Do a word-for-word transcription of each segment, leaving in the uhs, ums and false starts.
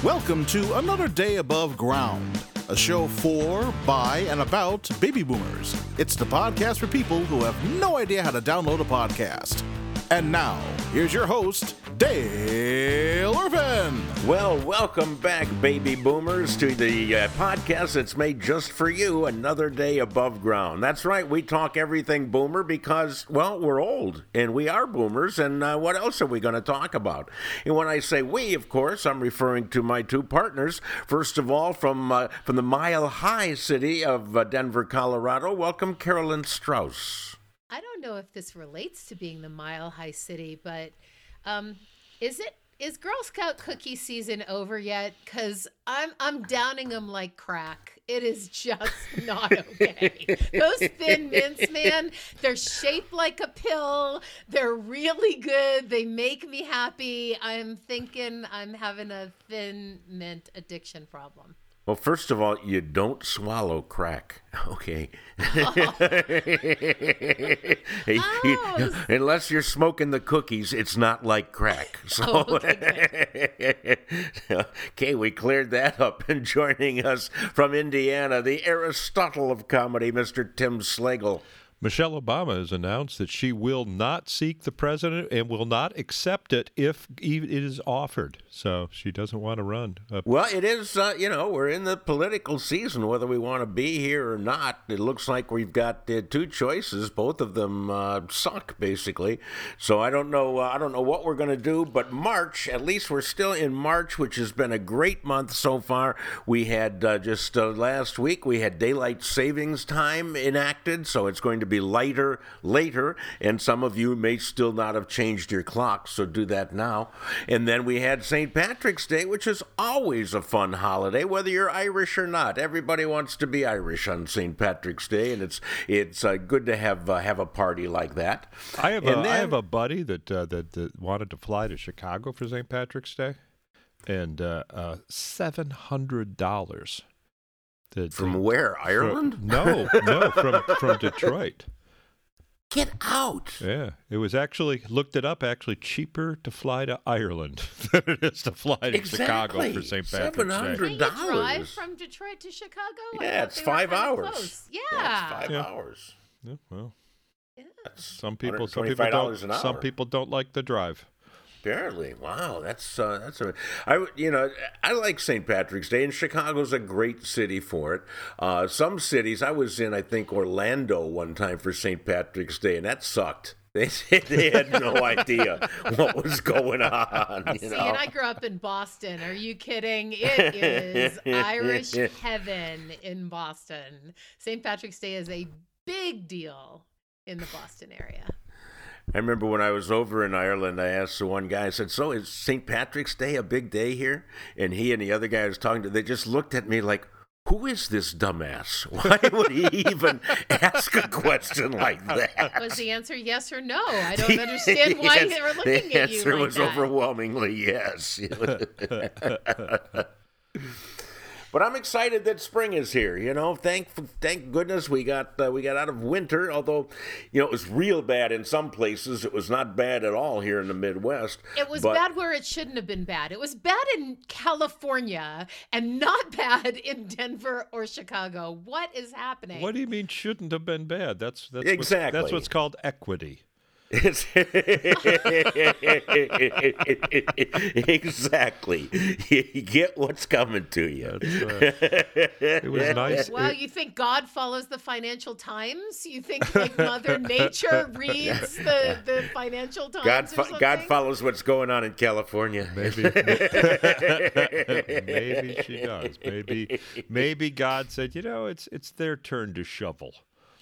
Welcome to Another Day Above Ground, a show for, by, and about baby boomers. It's the podcast for people who have no idea how to download a podcast. And now, here's your host, Dale Irvin. Well, welcome back, baby boomers, to the uh, podcast that's made just for you, Another Day Above Ground. That's right, we talk everything boomer because, well, we're old, and we are boomers, and uh, what else are we going to talk about? And when I say we, of course, I'm referring to my two partners. First of all, from uh, from the mile-high city of uh, Denver, Colorado, welcome Carolyn Strauss. I don't know if this relates to being the Mile High City, but um, is it? Is Girl Scout cookie season over yet? Because I'm I'm downing them like crack. It is just not okay. Those Thin Mints, man, they're shaped like a pill. They're really good. They make me happy. I'm thinking I'm having a Thin Mint addiction problem. Well, first of all, you don't swallow crack, okay? Oh. You, unless you're smoking the cookies, it's not like crack. So, oh, okay, okay, we cleared that up. And joining us from Indiana, the Aristotle of comedy, Mister Tim Slagle. Michelle Obama has announced that she will not seek the president and will not accept it if it is offered. So she doesn't want to run. Uh, well, it is, uh, you know, we're in the political season, whether we want to be here or not. It looks like we've got uh, two choices. Both of them uh, suck, basically. So I don't know. Uh, I don't know what we're going to do. But March, at least we're still in March, which has been a great month so far. We had uh, just uh, last week, we had daylight savings time enacted. So it's going to be lighter later, and some of you may still not have changed your clocks, so do that now. And then we had Saint Patrick's Day, which is always a fun holiday, whether you're Irish or not. Everybody wants to be Irish on Saint Patrick's Day, and it's it's uh, good to have uh, have a party like that. I have a, then, I have a buddy that, uh, that that wanted to fly to Chicago for Saint Patrick's Day, and uh, uh, seven hundred dollars. From where? Ireland? From, no, no, from from Detroit. Get out! Yeah, it was actually, looked it up, actually cheaper to fly to Ireland than it is to fly to exactly. Chicago for Saint Patrick's Day. seven hundred dollars. Can you drive from Detroit to Chicago? Yeah, it's five hours. Close. Yeah. yeah, it's five yeah. hours. Yeah, well, yeah. some people, some people don't, some people don't like the drive. Apparently, wow, that's uh, that's a. I you know I like Saint Patrick's Day, and Chicago's a great city for it. Uh, some cities, I was in, I think Orlando one time for Saint Patrick's Day, and that sucked. They they had no idea what was going on. You See, know? and I grew up in Boston. Are you kidding? It is Irish heaven in Boston. Saint Patrick's Day is a big deal in the Boston area. I remember when I was over in Ireland, I asked the one guy, I said, so is Saint Patrick's Day a big day here? And he and the other guy I was talking to, they just looked at me like, who is this dumbass? Why would he even ask a question like that? Was the answer yes or no? I don't understand why yes, they were looking the at you answer like was that. overwhelmingly yes. But I'm excited that spring is here. You know, thank thank goodness we got uh, we got out of winter. Although, you know, it was real bad in some places. It was not bad at all here in the Midwest. It was but, bad where it shouldn't have been bad. It was bad in California and not bad in Denver or Chicago. What is happening? What do you mean shouldn't have been bad? That's that's exactly what's, that's what's called equity. It's exactly. You get what's coming to you. Uh, it was nice. Well, it, you think God follows the Financial Times? You think like Mother Nature reads the, the Financial Times? God, or fo- something? God follows what's going on in California. Maybe, maybe she does. Maybe, maybe God said, you know, it's it's their turn to shovel.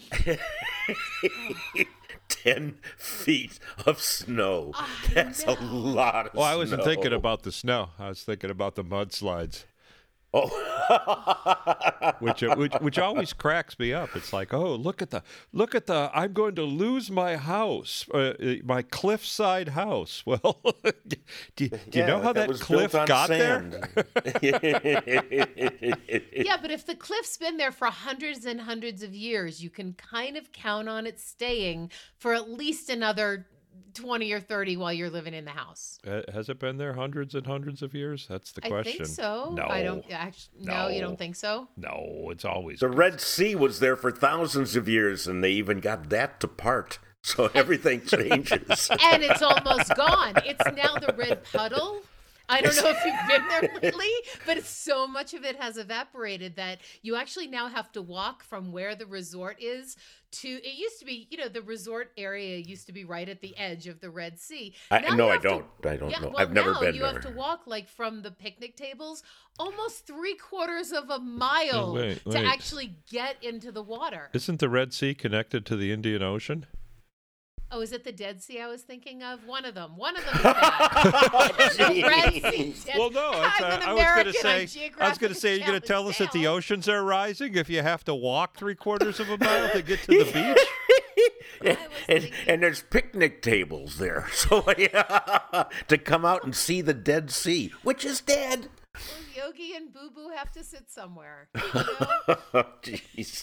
Ten feet of snow. Oh, That's no. a lot of Well, I wasn't snow. thinking about the snow. I was thinking about the mudslides. Oh. which, which which always cracks me up. It's like, oh, look at the look at the I'm going to lose my house, uh, my cliffside house. Well, do, do you yeah, know how that, that was cliff built on got sand. there? Yeah, but if the cliff's been there for hundreds and hundreds of years, you can kind of count on it staying for at least another twenty or thirty while you're living in the house. Uh, Has it been there hundreds and hundreds of years? That's the question. I think so. No. I don't actually. No, you No. don't think so? No, it's always. The Red Sea was there for thousands of years, and they even got that to part. So everything changes. And it's almost gone. It's now the red puddle. I don't know if you've been there lately, but it's so much of it has evaporated that you actually now have to walk from where the resort is to, it used to be, you know, the resort area used to be right at the edge of the Red Sea. I, Now no, you I have to- don't. I don't Yeah, know. well, I've never now been you there. have to walk like from the picnic tables almost three quarters of a mile Wait, to wait. actually get into the water. Isn't the Red Sea connected to the Indian Ocean? Oh, is it the Dead Sea I was thinking of? One of them. One of them is that. The Red Sea. Dead- Well, no. It's, I'm uh, an I was going to American on say. I was Geographic going to say. You're going to tell us that the Channel. oceans are rising if you have to walk three quarters of a mile to get to the beach. and, and, thinking- and there's picnic tables there, so yeah, to come out and see the Dead Sea, which is dead. Well, Yogi and Boo Boo have to sit somewhere. You know? Jeez.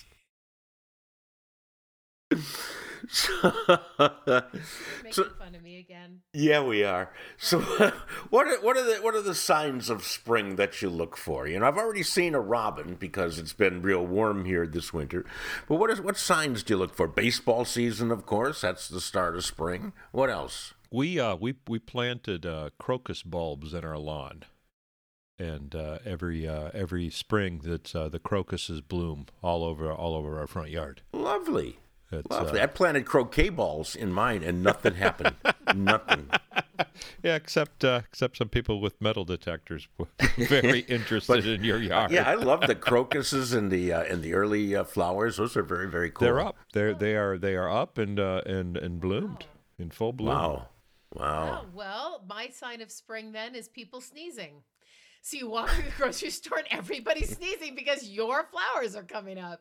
Making So- fun of me again. Yeah, we are. So, what are what are the what are the signs of spring that you look for? You know, I've already seen a robin because it's been real warm here this winter. But what is what signs do you look for? Baseball season, of course. That's the start of spring. What else? We uh we we planted uh, crocus bulbs in our lawn, and uh, every uh, every spring that uh, the crocuses bloom all over all over our front yard. Lovely. It's, Lovely. uh, I planted croquet balls in mine, and nothing happened. Nothing. Yeah, except uh, except some people with metal detectors were very interested in your yard. Yeah, I love the crocuses and the uh, and the early uh, flowers. Those are very very cool. They're up. They're they are they are up and uh, and and bloomed in full bloom. Wow. Wow. Oh, well, my sign of spring then is people sneezing. So you walk to the grocery store and everybody's sneezing because your flowers are coming up.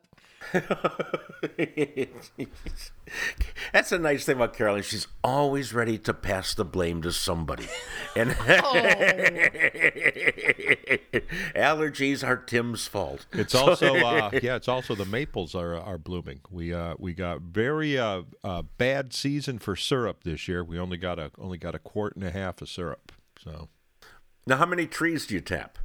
That's a nice thing about Carolyn. She's always ready to pass the blame to somebody. And allergies are Tim's fault. It's also uh, yeah, it's also the maples are are blooming. We uh we got very uh, uh bad season for syrup this year. We only got a only got a quart and a half of syrup. So Now, how many trees do you tap?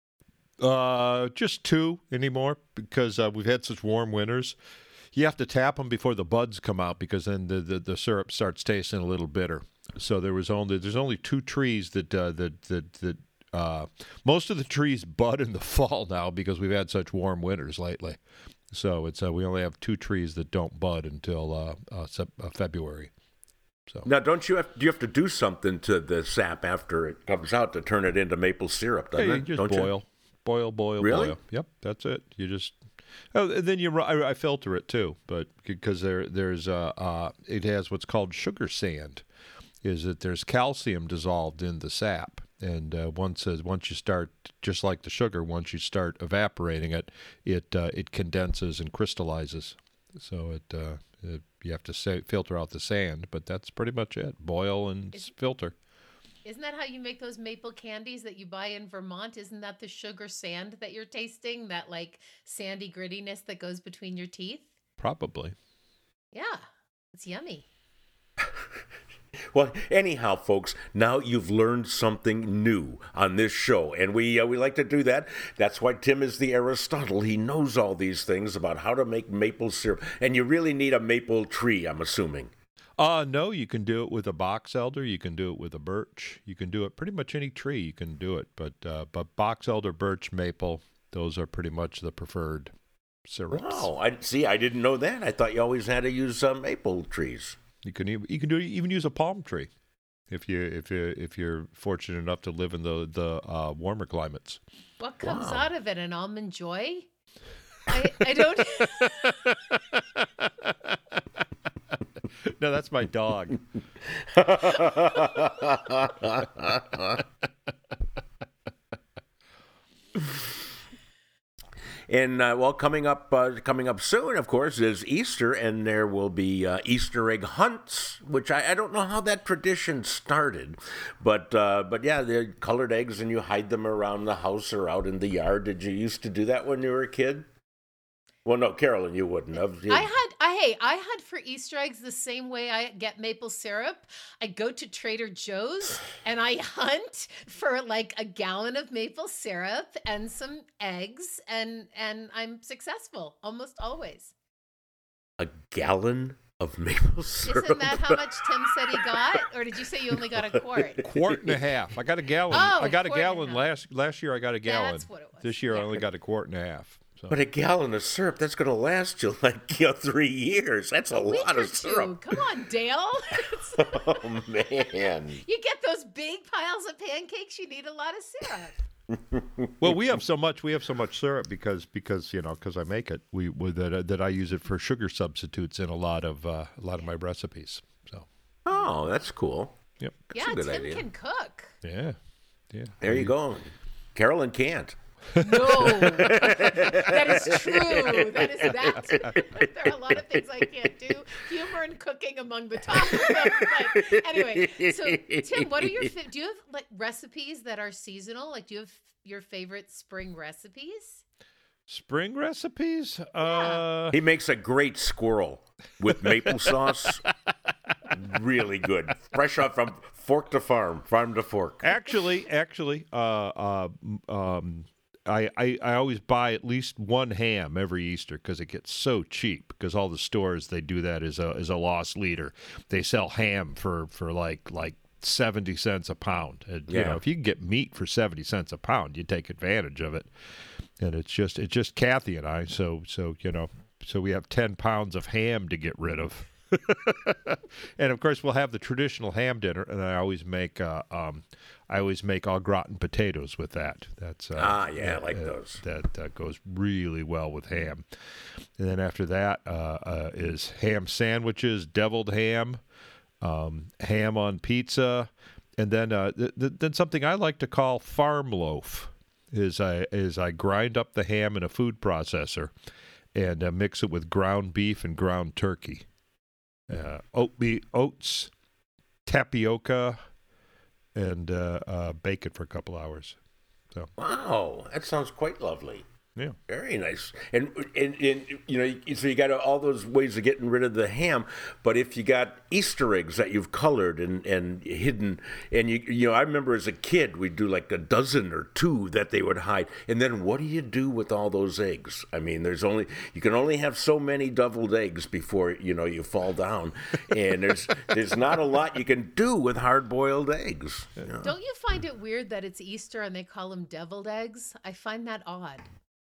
uh just two anymore because uh, we've had such warm winters. You have to tap them before the buds come out because then the, the, the syrup starts tasting a little bitter. So there was only there's only two trees that uh, that that that uh, most of the trees bud in the fall now because we've had such warm winters lately. So it's uh, we only have two trees that don't bud until uh, uh, sep- uh, February. So Now, don't you have do you have to do something to the sap after it comes out to turn it into maple syrup? yeah, Doesn't you it? just don't boil, boil, boil, Really? boil. Yep, that's it. You just oh, and then you ru- I, I filter it too, but because there there's uh, uh it has what's called sugar sand, is that there's calcium dissolved in the sap, and uh, once uh, once you start just like the sugar, once you start evaporating it, it uh, it condenses and crystallizes. So it, uh, it you have to say, filter out the sand, but that's pretty much it. Boil and s- filter. Isn't that how you make those maple candies that you buy in Vermont? Isn't that the sugar sand that you're tasting? That like sandy grittiness that goes between your teeth? Probably. Yeah, it's yummy. Well, anyhow, folks, now you've learned something new on this show, and we uh, we like to do that. That's why Tim is the Aristotle. He knows all these things about how to make maple syrup, and you really need a maple tree, I'm assuming. Uh, no, you can do it with a box elder. You can do it with a birch. You can do it pretty much any tree. You can do it, but uh, but box elder, birch, maple, those are pretty much the preferred syrups. Wow, I see. I didn't know that. I thought you always had to use uh, maple trees. You can even, you can do even use a palm tree, if you if you if you're fortunate enough to live in the the uh, warmer climates. What comes Wow. out of it? An almond joy? I, I don't. No, that's my dog. And uh, well, coming up, uh, coming up soon, of course, is Easter, and there will be uh, Easter egg hunts, which I, I don't know how that tradition started, but uh, but yeah, they're colored eggs, and you hide them around the house or out in the yard. Did you used to do that when you were a kid? Well, no, Carolyn, you wouldn't have. You- I had, I hey, I had for Easter eggs the same way I get maple syrup. I go to Trader Joe's and I hunt for like a gallon of maple syrup and some eggs, and and I'm successful almost always. A gallon of maple syrup. Isn't that how much Tim said he got, or did you say you only got a quart? Quart and a half. I got a gallon. Oh, I got a quart and a gallon half. last last year. I got a gallon. That's what it was. This year I Yeah. only got a quart and a half. So. But a gallon of syrup, that's going to last you like you know, three years. That's a, A week lot or of syrup. two. Come on, Dale. Oh, man. You get those big piles of pancakes, you need a lot of syrup. Well, we have so much. We have so much syrup because because you know because I make it. We, we that that I use it for sugar substitutes in a lot of uh, a lot of my recipes. So Oh, that's cool. yep. That's yeah, a good Tim idea. can cook. Yeah. Yeah. There you go. Carolyn can't. No, that is true. That is that. There are a lot of things I can't do. Humor and cooking among the top of them. But anyway, so Tim, what are your fa- do you have like recipes that are seasonal? Like, do you have your favorite spring recipes? Spring recipes. Uh, He makes a great squirrel with maple sauce. Really good. Fresh off from fork to farm, farm to fork. Actually, actually, uh, uh, um, I, I I always buy at least one ham every Easter because it gets so cheap. Because all the stores they do that as a as a loss leader. They sell ham for, for like like seventy cents a pound. And, You Yeah. know, if you can get meat for seventy cents a pound, you take advantage of it. And it's just it's just Kathy and I. So so you know so we have ten pounds of ham to get rid of. And of course, we'll have the traditional ham dinner, and I always make uh, um, I always make au gratin potatoes with that. That's uh, Ah, yeah, I that- like uh, those. That uh, goes really well with ham. And then after that uh, uh, is ham sandwiches, deviled ham, um, ham on pizza, and then uh, th- th- then something I like to call farm loaf is I is I grind up the ham in a food processor and uh, mix it with ground beef and ground turkey. Uh, oat be- oats, tapioca, and uh, uh, bake it for a couple hours. So Wow, that sounds quite lovely. yeah, Very nice. And, and, and you know, so you got all those ways of getting rid of the ham, but if you got Easter eggs that you've colored and, and hidden, and you you know, I remember as a kid, we'd do like a dozen or two that they would hide. And then what do you do with all those eggs? I mean, there's only, you can only have so many deviled eggs before, you know, you fall down. And there's, there's not a lot you can do with hard-boiled eggs. you know. Don't you find it weird that it's Easter and they call them deviled eggs? I find that odd.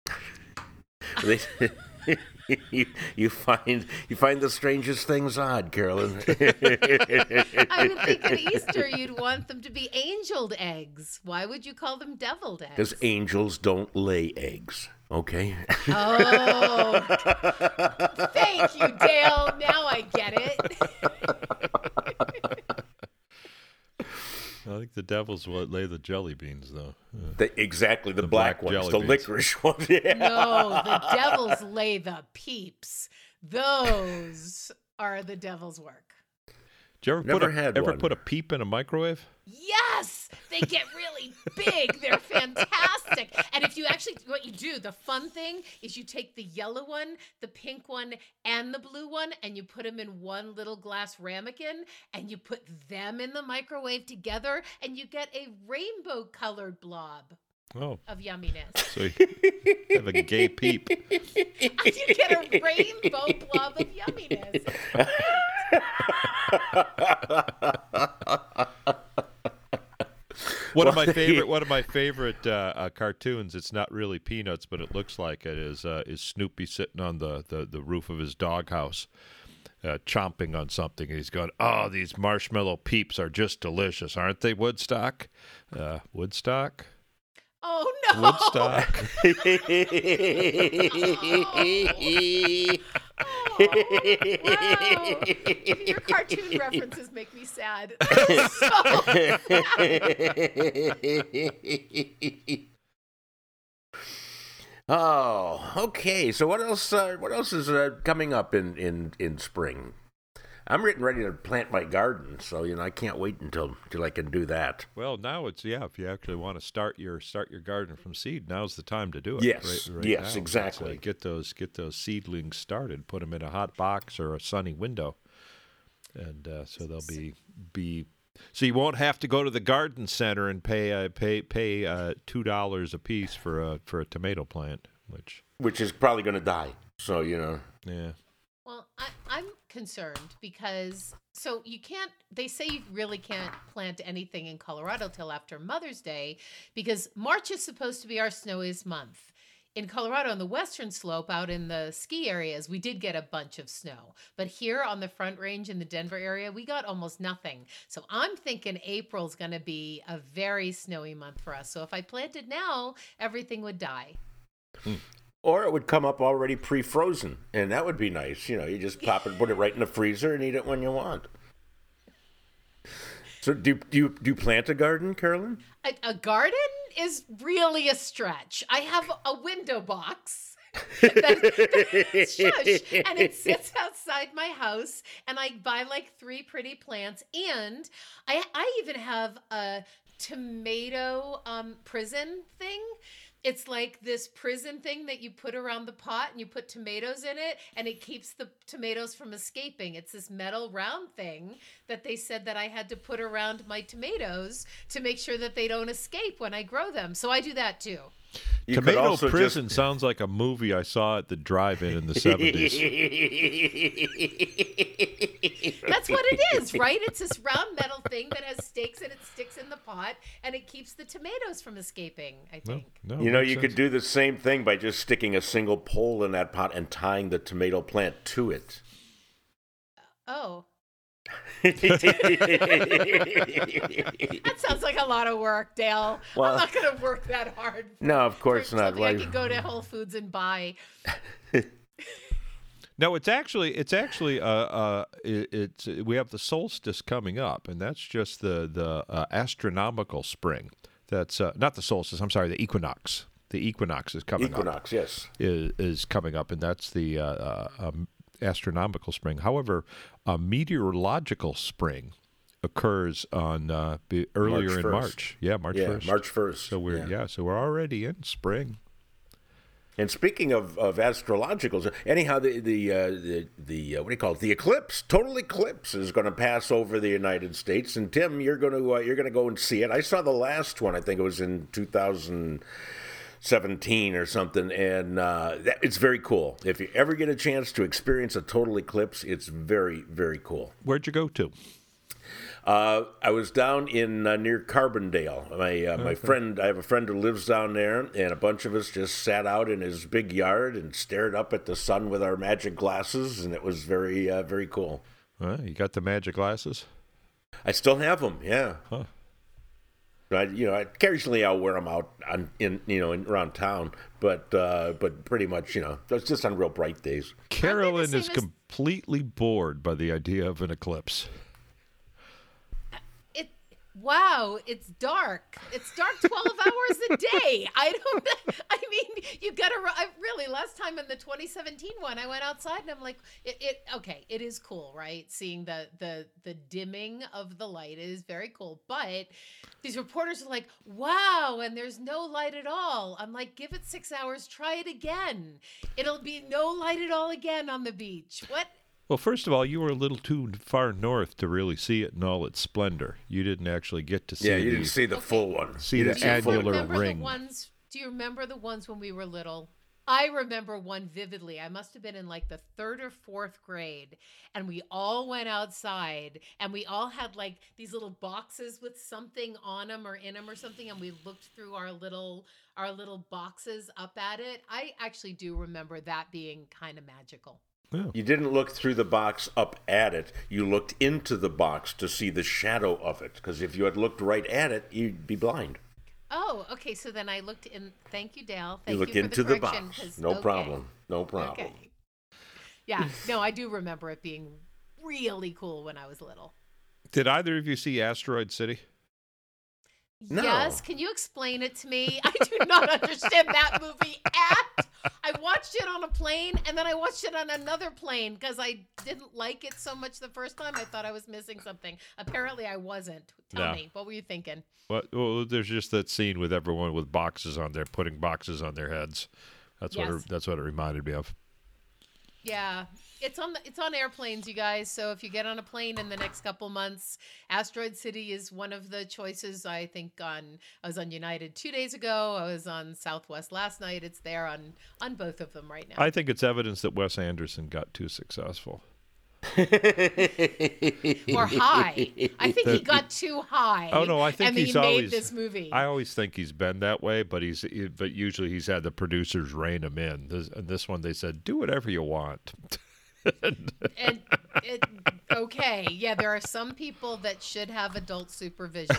They, you, you find you find the strangest things odd, Carolyn. I would think at Easter you'd want them to be angeled eggs. Why would you call them deviled eggs? Because angels don't lay eggs. Okay. Oh, thank you, Dale. Now I get it. I think the devils will lay the jelly beans though. Uh, The- exactly the, The black, black ones, jelly the beans. licorice ones. Yeah. No, the devils lay the peeps. Those are the devil's work. Did you ever Never put a, had ever one. put a peep in a microwave? Yes, they get really big. They're fantastic. And if you actually, what you do, the fun thing is you take the yellow one, the pink one, and the blue one, and you put them in one little glass ramekin, and you put them in the microwave together, and you get a rainbow colored blob Oh, of yumminess. so you have a gay peep. You get a rainbow blob of yumminess. One of my favorite, one of my favorite uh, uh, cartoons. It's not really Peanuts, but it looks like it. Is uh, is Snoopy sitting on the, the, the roof of his doghouse, uh, chomping on something, and he's going, "Oh, these marshmallow peeps are just delicious, aren't they, Woodstock? Uh, Woodstock, Oh no! Woodstock." Wow. Your cartoon references make me sad. Oh, okay. So what else? Uh, what else is uh, coming up in, in, in spring? I'm getting ready to plant my garden, so you know I can't wait until until I can do that. Well, now it's yeah. If you actually want to start your start your garden from seed, now's the time to do it. Yes, right, right yes, now. Let's, exactly. uh, get those get those seedlings started. Put them in a hot box or a sunny window, and uh, so they'll be be. So you won't have to go to the garden center and pay uh, pay pay uh, two dollars a piece for a for a tomato plant, which which is probably going to die. So you know, yeah. Well, I, I'm concerned because so you can't, they say you really can't plant anything in Colorado till after Mother's Day because March is supposed to be our snowiest month. In Colorado, on the western slope, out in the ski areas, we did get a bunch of snow. But here on the Front Range in the Denver area, we got almost nothing. So I'm thinking April's going to be a very snowy month for us. So if I planted now, everything would die. Hmm. Or it would come up already pre-frozen, and that would be nice. You know, you just pop it, put it right in the freezer, and eat it when you want. So, do do you do you plant a garden, Carolyn? A, a garden is really a stretch. I have a window box. that, that, shush, and it sits outside my house, and I buy like three pretty plants, and I I even have a tomato um, prison thing. It's like this prison thing that you put around the pot and you put tomatoes in it and it keeps the tomatoes from escaping. It's this metal round thing that they said that I had to put around my tomatoes to make sure that they don't escape when I grow them. So I do that too. You Tomato Prison just... sounds like a movie I saw at the drive-in in the seventies. That's what it is, right? It's this round metal thing that has stakes and it sticks in the pot and it keeps the tomatoes from escaping, I think. No, no, you know, you sense. could do the same thing by just sticking a single pole in that pot and tying the tomato plant to it. Oh. That sounds like a lot of work, Dale. Well, I'm not going to work that hard. No, of course for not. Something I can go to Whole Foods and buy. No, it's actually it's actually uh uh it, it's we have the solstice coming up, and that's just the the uh, astronomical spring. That's uh, not the solstice. I'm sorry, the equinox. The equinox is coming equinox, up. Equinox, yes, is is coming up, and that's the uh, uh, um, astronomical spring. However, a meteorological spring occurs on uh, be earlier March in first. March. Yeah, March yeah, first. March first. So we're yeah. yeah, so we're already in spring. And speaking of, of astrologicals, anyhow, the the uh, the, the uh, what do you call it? The eclipse, total eclipse, is going to pass over the United States. And Tim, you're going to uh, you're going to go and see it. I saw the last one. I think it was in two thousand seventeen or something, and uh, that, it's very cool. If you ever get a chance to experience a total eclipse, it's very very cool. Where'd you go to? Uh, I was down in uh, near Carbondale. My uh, my Okay. friend, I have a friend who lives down there, and a bunch of us just sat out in his big yard and stared up at the sun with our magic glasses, and it was very uh, very cool. Uh, you got the magic glasses? I still have them, yeah. Huh. I, you know, occasionally I'll wear them out on, in, you know, in, around town, but uh, but pretty much, you know, it's just on real bright days. Carolyn same is as- completely bored by the idea of an eclipse. It wow, it's dark. It's dark twelve hours a day. I don't I mean, you got to I really last time in the twenty seventeen one, I went outside and I'm like it, it okay, it is cool, right? Seeing the the the dimming of the light is very cool, but these reporters are like, "Wow, and there's no light at all." I'm like, "Give it six hours, try it again. It'll be no light at all again on the beach." What? Well, first of all, you were a little too far north to really see it in all its splendor. You didn't actually get to see Yeah, you the, didn't see the Okay. full one. see You the didn't see the full annular one. remember ring. The ones, do you remember the ones when we were little? I remember one vividly. I must have been in like the third or fourth grade, and we all went outside, and we all had like these little boxes with something on them or in them or something, and we looked through our little our little boxes up at it. I actually do remember that being kind of magical. You didn't look through the box up at it. You looked into the box to see the shadow of it. Because if you had looked right at it, you'd be blind. Oh, okay. So then I looked in. Thank you, Dale. Thank you looked for into the, the correction, box. 'cause- No okay. problem. No problem. Okay. Yeah. No, I do remember it being really cool when I was little. Did either of you see Asteroid City? No. Yes. Can you explain it to me? I do not understand that movie at. I watched it on a plane and then I watched it on another plane because I didn't like it so much the first time. I thought I was missing something. Apparently I wasn't. Tell No. me, what were you thinking? Well, well, there's just that scene with everyone with boxes on their putting boxes on their heads. That's what Yes. it, that's what it reminded me of. Yeah, it's on the, it's on airplanes, you guys. So if you get on a plane in the next couple months, Asteroid City is one of the choices. I think on I was on United two days ago. I was on Southwest last night. It's there on on both of them right now. I think it's evidence that Wes Anderson got too successful. Or high. I think he got too high. Oh no, I think and he's he always. made this movie. I always think he's been that way, but he's he- but usually he's had the producers rein him in. This, and this one they said, do whatever you want. and it, okay, yeah, there are some people that should have adult supervision.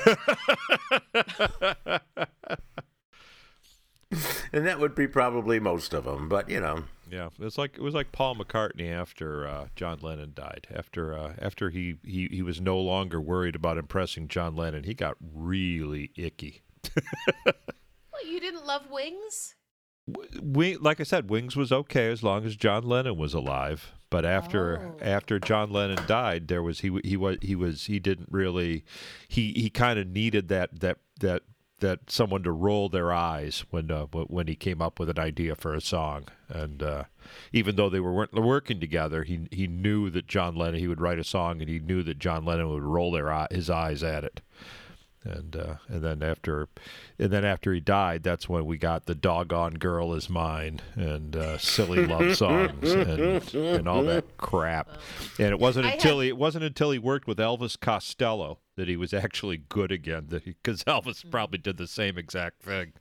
And that would be probably most of them, but you know. Yeah, it's like it was like Paul McCartney after uh, John Lennon died. After uh, after he, he, he was no longer worried about impressing John Lennon, he got really icky. Well, you didn't love Wings? We, like I said, Wings was okay as long as John Lennon was alive. But after Oh. after John Lennon died, there was he he was he was he didn't really he he kind of needed that that that that someone to roll their eyes when uh, when he came up with an idea for a song. And uh, even though they were weren't working together, he he knew that John Lennon he would write a song, and he knew that John Lennon would roll their eye, his eyes at it. And uh, and then after, and then after he died, that's when we got the "Doggone Girl Is Mine" and uh, silly love songs and and all that crap. And it wasn't I until had- he it wasn't until he worked with Elvis Costello that he was actually good again. That because Elvis probably did the same exact thing.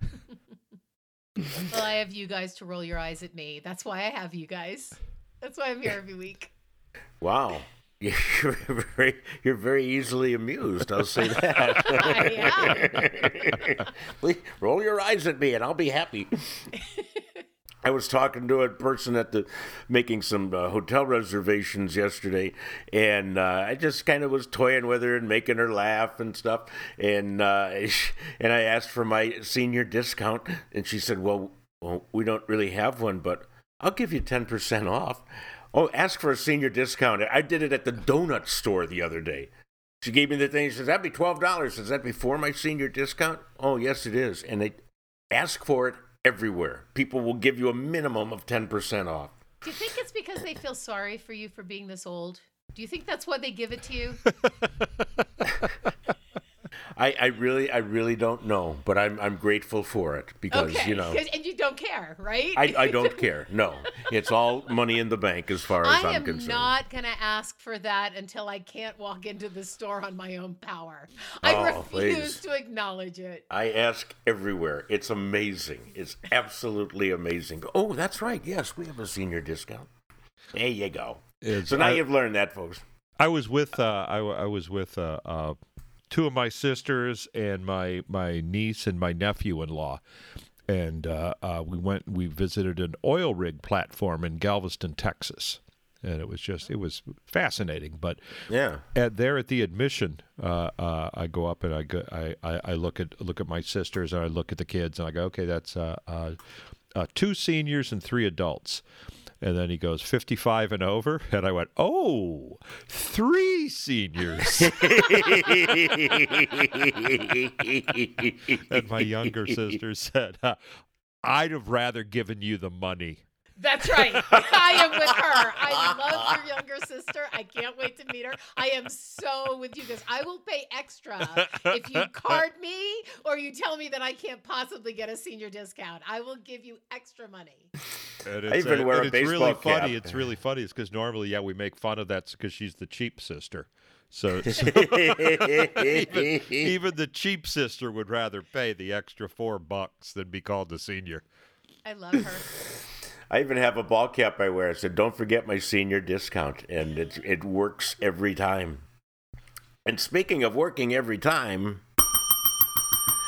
Well, I have you guys to roll your eyes at me. That's why I have you guys. That's why I'm here every week. Wow. You're very, you're very easily amused, I'll say that. I am. Please roll your eyes at me and I'll be happy. I was talking to a person at the making some uh, hotel reservations yesterday, and uh, I just kind of was toying with her and making her laugh and stuff. And uh, and I asked for my senior discount, and she said, "Well, well, we don't really have one, but I'll give you ten percent off." Oh, ask for a senior discount. I did it at the donut store the other day. She gave me the thing. She says, that'd be twelve dollars. Is that before my senior discount? Oh, yes, it is. And they ask for it everywhere. People will give you a minimum of ten percent off. Do you think it's because they feel sorry for you for being this old? Do you think that's why they give it to you? I, I really, I really don't know, but I'm, I'm grateful for it because, Okay, you know, 'cause- and you don't care, right? I, I don't care. No, it's all money in the bank as far as I I'm am concerned. not going to ask for that until I can't walk into the store on my own power. I Oh, refuse please. to acknowledge it. I ask everywhere. It's amazing. It's absolutely amazing. Oh, that's right. Yes, we have a senior discount. There you go. It's- So now I- you've learned that, folks. I was with uh, I, w- I was with uh, uh, two of my sisters and my my niece and my nephew-in-law, and uh, uh, we went we visited an oil rig platform in Galveston, Texas, and it was just it was fascinating. But Yeah. at there at the admission, uh, uh, I go up and I go I, I, I look at look at my sisters and I look at the kids and I go, okay, that's uh, uh, uh, two seniors and three adults. And then he goes, fifty-five and over? And I went, oh, three seniors. And my younger sister said, uh, I'd have rather given you the money. That's right. I am with her. I love your younger sister. I can't wait to meet her. I am so with you guys. I will pay extra if you card me or you tell me that I can't possibly get a senior discount. I will give you extra money. And I even uh, wear and a it's really baseball cap. funny. It's really funny. It's because normally, yeah, we make fun of that because she's the cheap sister. So, so even, even the cheap sister would rather pay the extra four bucks than be called the senior. I love her. I even have a ball cap I wear. I said, don't forget my senior discount. And it, it works every time. And speaking of working every time,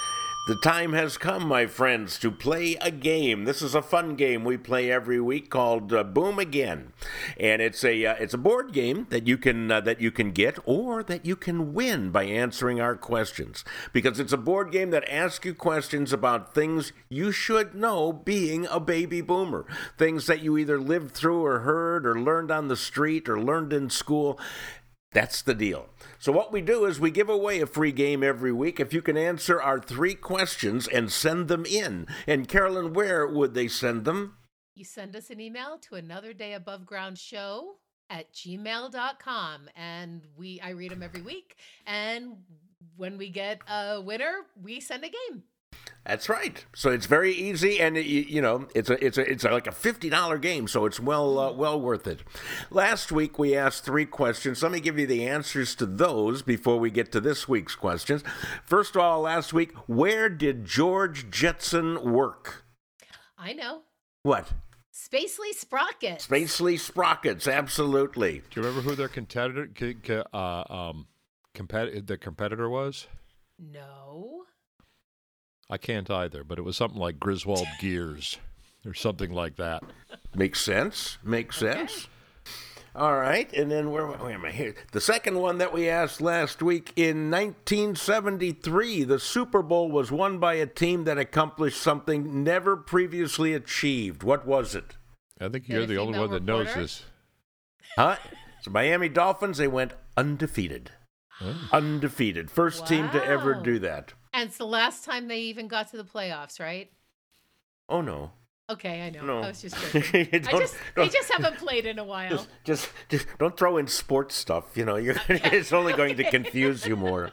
The time has come, my friends, to play a game. This is a fun game we play every week called uh, Boom Again, and it's a uh, it's a board game that you can uh, that you can get or that you can win by answering our questions. Because it's a board game that asks you questions about things you should know, being a baby boomer, things that you either lived through or heard or learned on the street or learned in school. That's the deal. So what we do is we give away a free game every week if you can answer our three questions and send them in. And Carolyn, where would they send them? You send us an email to another day above ground show at gmail dot com, and we I read them every week. And when we get a winner, we send a game. That's right. So it's very easy, and it, you, you know it's a it's a it's a, like a fifty dollar game, so it's well uh, well worth it. Last week we asked three questions. Let me give you the answers to those before we get to this week's questions. First of all, last week, where did George Jetson work? I know. What? Spacely Sprockets. Spacely Sprockets, absolutely. Do you remember who their competitor, c- c- uh, um, compet- the competitor was? No. I can't either, but it was something like Griswold Gears or something like that. Makes sense. Makes sense. All right, and then where, where am I here? The second one that we asked last week, in nineteen seventy-three, the Super Bowl was won by a team that accomplished something never previously achieved. What was it? I think Is you're it a the only female one that knows reporter? this. Huh? So Miami Dolphins, they went undefeated. Undefeated. First team to ever Wow. do that. And it's the last time they even got to the playoffs, right? Oh, no. Okay, I know. No. I was just joking. I Don't- just they don't- just haven't played in a while. Just, just, just don't throw in sports stuff. You know, you're, it's only going to confuse you more.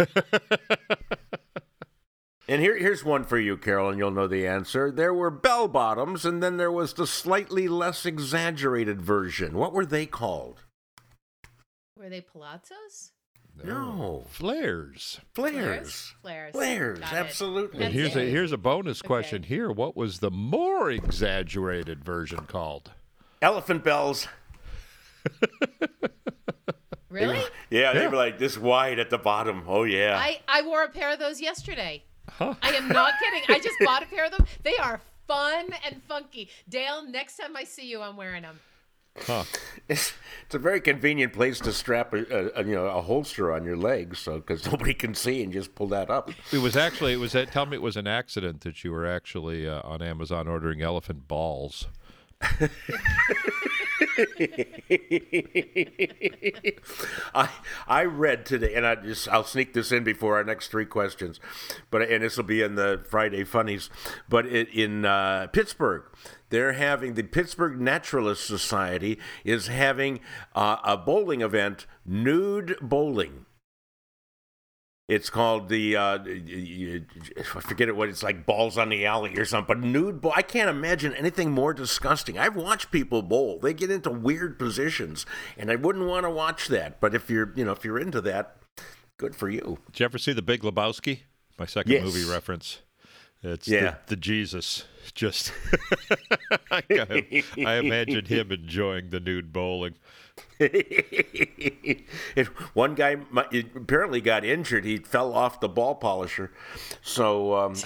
And here, here's one for you, Carol, and you'll know the answer. There were bell bottoms, and then there was the slightly less exaggerated version. What were they called? Were they palazzos? No. Flares. Flares. Flares. Flares, Got it. absolutely. And That's here's a it. here's a bonus Okay. question here. What was the more exaggerated version called? Elephant bells. Really? Yeah, they Yeah. were like this wide at the bottom. Oh, yeah. I, I wore a pair of those yesterday. Huh. I am not kidding. I just bought a pair of them. They are fun and funky. Dale, next time I see you, I'm wearing them. Huh. It's, it's a very convenient place to strap a, a, a you know a holster on your legs, so because nobody can see and just pull that up. It was actually it was a, tell me it was an accident that you were actually uh, on Amazon ordering elephant balls. I I read today, and I just I'll sneak this in before our next three questions, but and this will be in the Friday funnies. But it, in uh, Pittsburgh, they're having the Pittsburgh Naturalist Society is having uh, a bowling event, nude bowling. It's called the, uh, I forget it, what it's like, balls on the alley or something, but nude bowl. I can't imagine anything more disgusting. I've watched people bowl. They get into weird positions, and I wouldn't want to watch that. But if you're, you know, if you're into that, good for you. Did you ever see The Big Lebowski? My second Yes. movie reference. It's Yeah. the, the Jesus. Just, I, I imagine him enjoying the nude bowling. It, one guy mi- apparently got injured. He fell off the ball polisher. So um,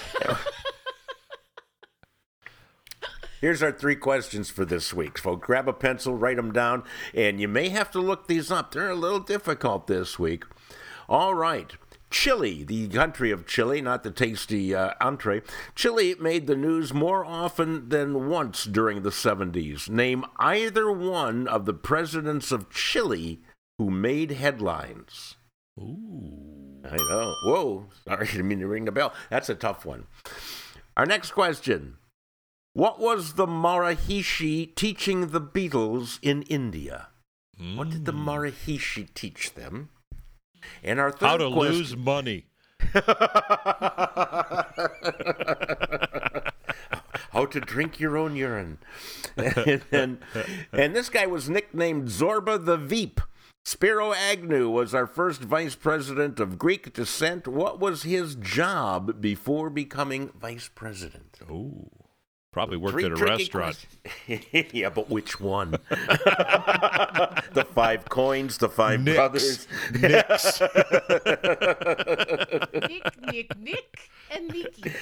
here's our three questions for this week. So grab a pencil, write them down, and you may have to look these up. They're a little difficult this week. All right. Chile, the country of Chile, not the tasty uh, entree. Chile made the news more often than once during the seventies. Name either one of the presidents of Chile who made headlines. Ooh. I know. Whoa. Sorry, I didn't mean to ring the bell. That's a tough one. Our next question. What was the Maharishi teaching the Beatles in India? What did the Maharishi teach them? And our third How to question, lose money. how to drink your own urine. and, and, and this guy was nicknamed Zorba the Veep. Spiro Agnew was our first vice president of Greek descent. What was his job before becoming vice president? Oh. Probably worked Three at a tricky restaurant. quest- yeah, but which one? The five coins, the five Nick's. brothers. Nick's. Nick, Nick, Nick, and Nikki.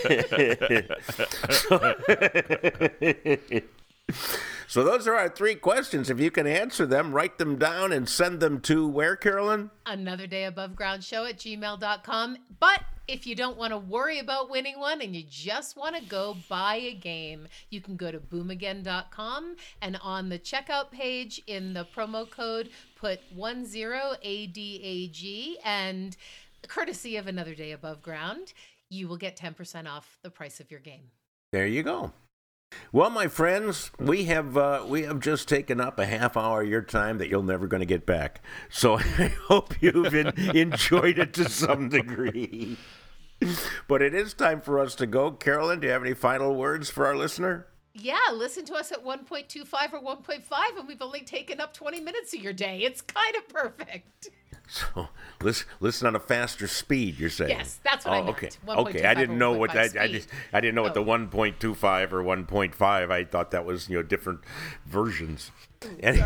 So those are our three questions. If you can answer them, write them down and send them to where, Carolyn? Another Day Above Ground Show at gmail dot com. But if you don't want to worry about winning one and you just want to go buy a game, you can go to boom again dot com and on the checkout page in the promo code, put one zero A D A G, and courtesy of Another Day Above Ground, you will get ten percent off the price of your game. There you go. Well, my friends, we have uh, we have just taken up a half hour of your time that you're never going to get back. So I hope you've in, enjoyed it to some degree. But it is time for us to go. Carolyn, do you have any final words for our listener? Yeah, listen to us at one point two five or one point five, and we've only taken up twenty minutes of your day. It's kind of perfect. So listen, listen on a faster speed. You're saying? Yes, that's what oh, I meant. Okay, one point two okay. five I didn't or know one what point I, five I speed. just I didn't know what the Oh. one point two five or one point five. I thought that was you know different versions. Any-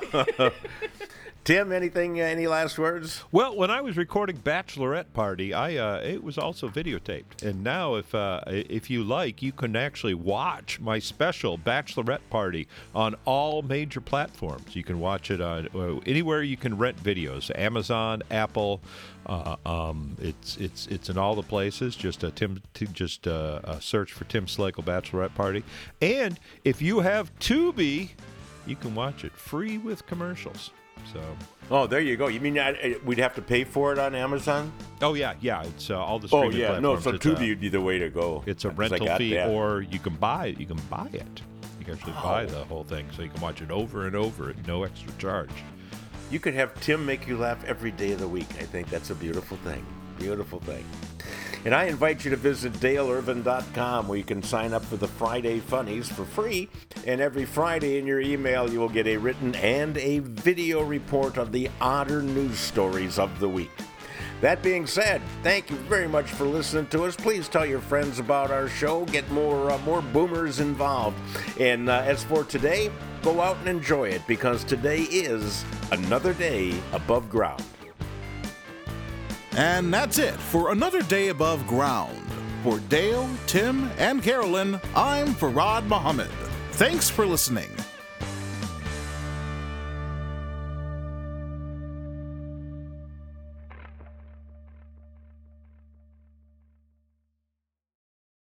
Tim, anything? Any last words? Well, when I was recording Bachelorette Party, I uh, it was also videotaped. And now, if uh, if you like, you can actually watch my special Bachelorette Party on all major platforms. You can watch it on uh, anywhere you can rent videos: Amazon, Apple. Uh, um, it's it's it's in all the places. Just a Tim, t- just uh, a search for Tim Slagle Bachelorette Party. And if you have Tubi, you can watch it free with commercials. So. Oh, there you go. You mean I, I- we'd have to pay for it on Amazon? Oh yeah, yeah. It's uh, all the Oh streaming yeah, no. platforms. So It's, uh, Tubi would be the way to go. It's a 'cause I rental got fee, that. or you can buy it. You can buy it. You can actually buy the whole thing, so you can watch it over and over at no extra charge. You could have Tim make you laugh every day of the week. I think that's a beautiful thing. Beautiful thing. And I invite you to visit dale irvin dot com where you can sign up for the Friday Funnies for free. And every Friday in your email, you will get a written and a video report of the odder news stories of the week. That being said, thank you very much for listening to us. Please tell your friends about our show. Get more uh, more boomers involved. And uh, as for today, go out and enjoy it because today is another day above ground. And that's it for Another Day Above Ground. For Dale, Tim, and Carolyn, I'm Farad Muhammad. Thanks for listening.